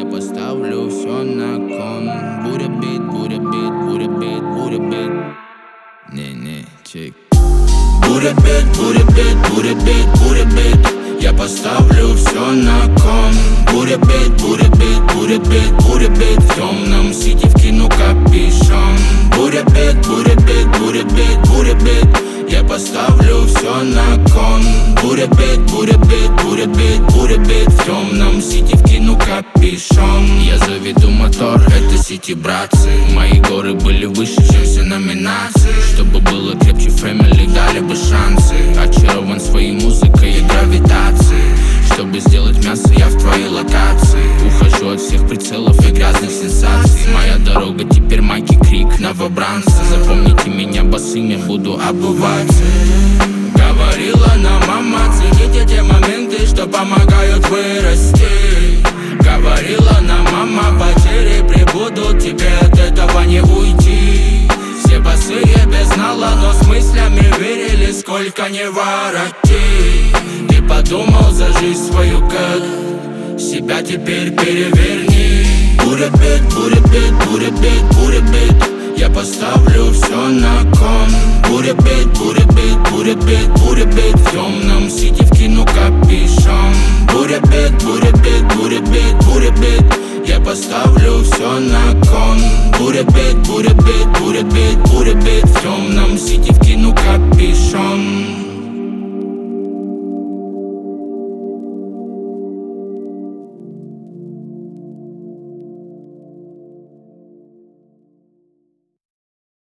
Я поставлю все на кон. Буря бит, буря бит, буря бит, буря бит. Не, чек. Буря бит, буря бит, буря бит, буря бит. Я поставлю все на кон. Буря бит, буря бит, буря бит, буря бит. В темном сити вкину капюшон. Буря бит, буря бит, буря бит, буря бит. Я поставлю все на кон. Буря бит, буря бит, буря бит, буря бит. В темном сити вкину капюшон. Я заведу мотор, это сити, братцы. Мои горы были выше, чем все номинации. Чтобы было крепче, фэмили дали бы шансы. Очарован своей музыкой и гравитацией. Чтобы сделать мясо, я в твоей локации. Ухожу от всех прицелов и грязных сенсаций. Моя дорога теперь майки, крик, новобранцы. Запомните меня босыми, буду обуваться. Говорила нам мама, цените те моменты, что помогают вырасти. Говорила нам мама, потери прибудут, тебе от этого не уйти. Все босые без нала, но с мыслями верили, сколько не воротить. Ты подумал за жизнь свою, как себя теперь переверни. Буря бит, буря бит, буря бит, буря бит. Я поставлю все на кон. Буря бит, буря бит, буря бит, буря бит. В темном сити вкину капюшон. Буря бит, буря бит, буря бит, буря бит. Я поставлю все на кон. Буря бит, буря бит, буря бит, буря бит. В темном сити вкину капюшон.